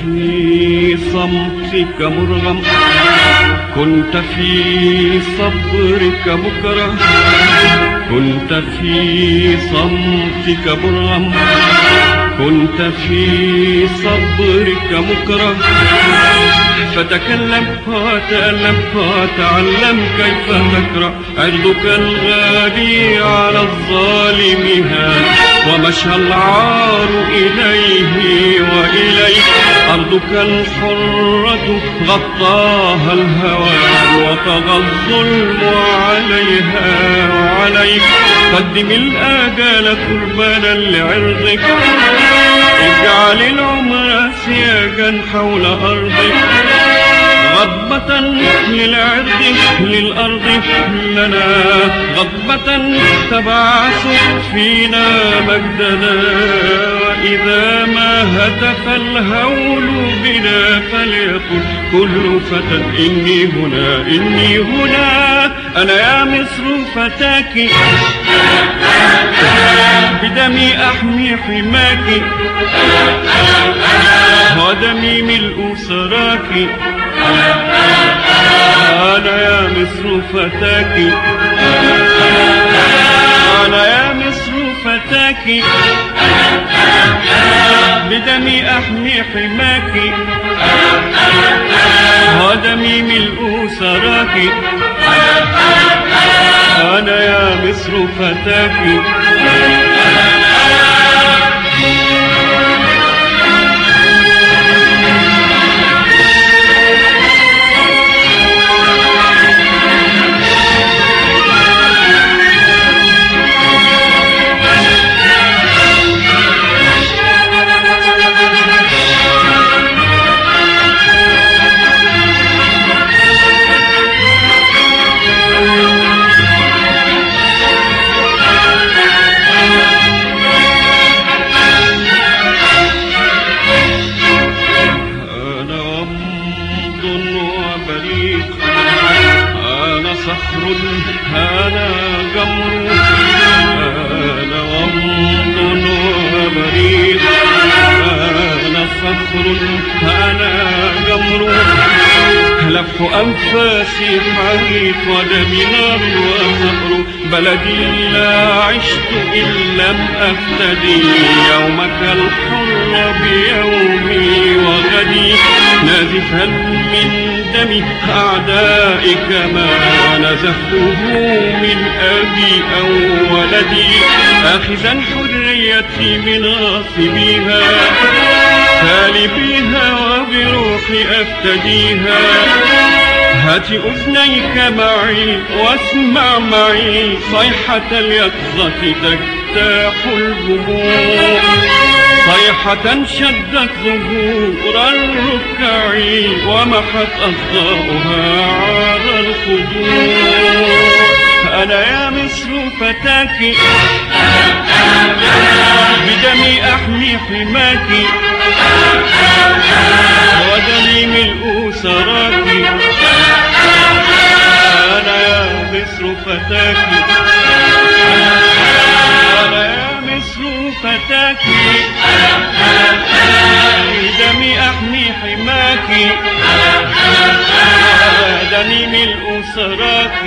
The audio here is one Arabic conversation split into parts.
في صمتك مرغم، كنت في صبرك مكره، كنت في صمتك مرغم، كنت في صبرك مكره. فتكلم وتألم وتعلم كيف تكره. عرضك الغالي على الظالم هان، ومشى العار إليه وإليك. أرضك الحرة غطاها الهوان، وطغى الظلم عليها وعليك. قدم الآجال قربانا لعرضك، اجعل العمر سياجا حول أرضك. غضبة للعرض للأرض لنا، غضبة تبعث فينا مجدنا. وإذا ما هتف الهول بنا فليقل كل فتى إني هنا إني هنا. أنا يا مصر فتاك، بدمي أحمي حماك، ودمي ملء سراك. أنا يا مصر فتاك، أنا يا مصر فتاك، بدمي أحمي حماك، ودمي ملء سراك. أنا يا مصر فتاك. صخر أنا جمر، أنا غمض وبريق. أنا صخر أنا جمر، لف أنفاسي حريق، ودمي نار وصخر. بلدي لا عشت إن لم أفتدي، يومك الحر بيومي وغدي. نازفا من دم أعدائك ما نزفته من أبي أو ولدي. آخذا حريتي من غاصبيها، تالبيها وبروحي أفتديها. هات أذنيك معي واسمع معي، صيحة اليقظة تجتاح الجموع. صيحة شدت ظهور الركع، ومحت أصداؤها عار الخضوع. أنا يا مصر فتاك، بدمي أحمي حماك، ودمي ملء سراك. أنا يا مصر فتاك، أنا يا مصر فتاك، بدمي أحمي حماك، ودمي ملء سراك.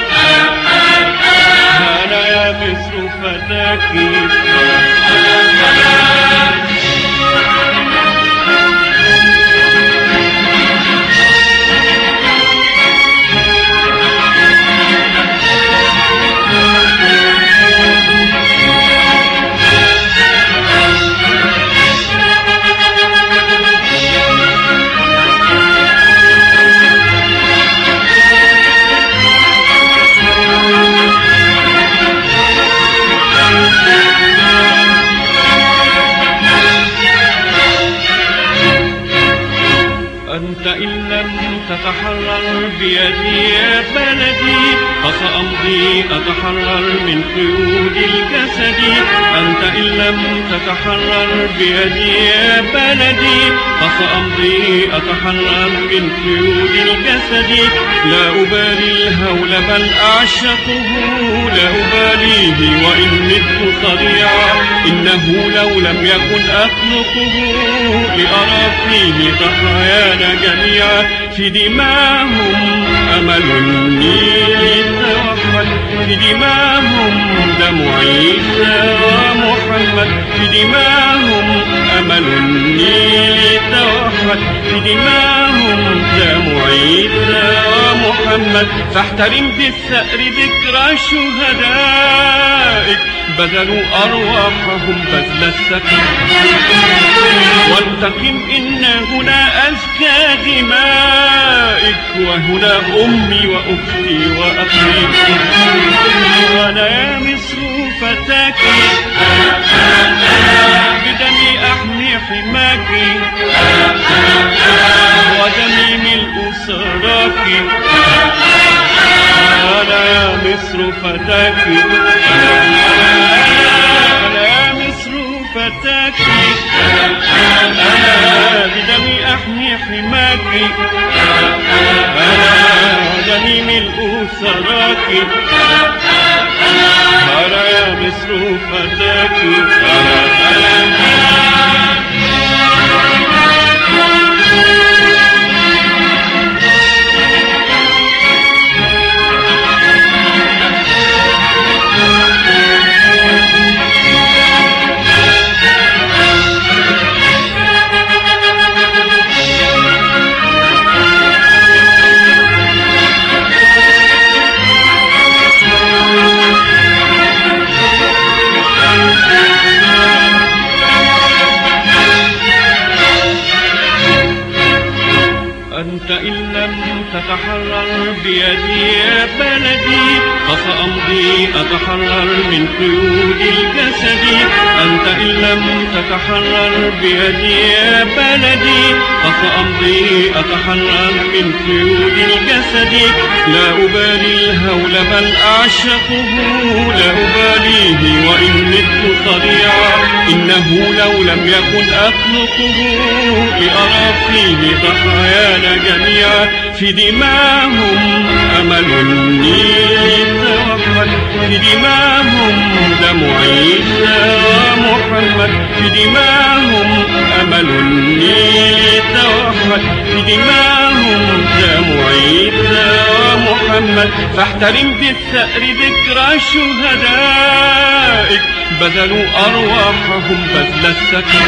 أنا يا مصر فتاك. أنت إن لم تتحرر بيدي يا بلدي، فسأمضي أتحرر من قيود الجسد. أنت إن لم تتحرر بيدي يا بلدي فسأمضي أتحرر من قيود الجسد. لا أبالي الهول بل أعشقه، لا أباليه وإن مت صريعا، إنه لو لم يكن أخلقه لأرى فيه ضحايانا جميعا. في دماهم أمل النيل توحد، في دماهم دم عيسى ومحمد، في دماهم أمل النيل توحد، في دماهم دم عيسى ومحمد. فاحترم بالثأر ذكرى شهدائك بذلوا أرواحهم بذل السكن، وانتقم إن هنا أزكى دمائك، وهنا أمي وأختي وأخي. وأنا يا مصر فتاك بدمي أحمي حماك، ودمي ملء سراك. أنا يا مصر فتاك، أنا يا مصر فتاك، أنا بدمي أحمي حماك، أنا دمي ملء سراك. أنا يا مصر فتاك، أنت إن لم تتحرر بيدي يا بلدي فسأمضي أتحرر من قيود الجسد. أنت إن لم تتحرر بيدي يا بلدي فسأمضي أتحرر من قيود الجسد. لا أبالي الهول بل أعشقه، لا أباليه وإن مت صريعا، إنه لو لم يكن أخلقه لأرى فيه ضحايانا جميعا. في دماهم أمل النيل توحد، في دماهم دم عيسى ومحمد، في دماهم أمل النيل توحد، في دماهم دم عيسى ومحمد. فاحترم بالثأر ذكرى شهدائك بذلوا أرواحهم بذل السكن،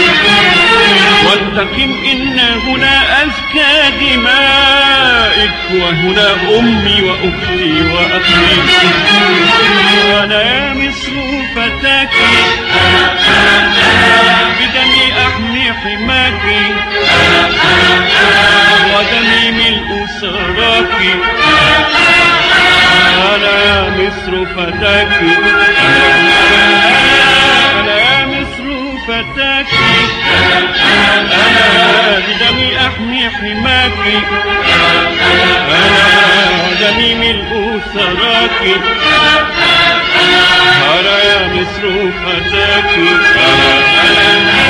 وانتقم إن هنا أزكى دمائك، وهنا أمي وأختي وأخي. وأنا يا مصر فتاك بدمي أحمي حماك، ودمي ملء سراك. أنا يا مصر فتاك، أنا يا مصر فتاك، أنا بدمي أحمي حماك، أنا دمي ملء سراك. أنا يا مصر فتاك.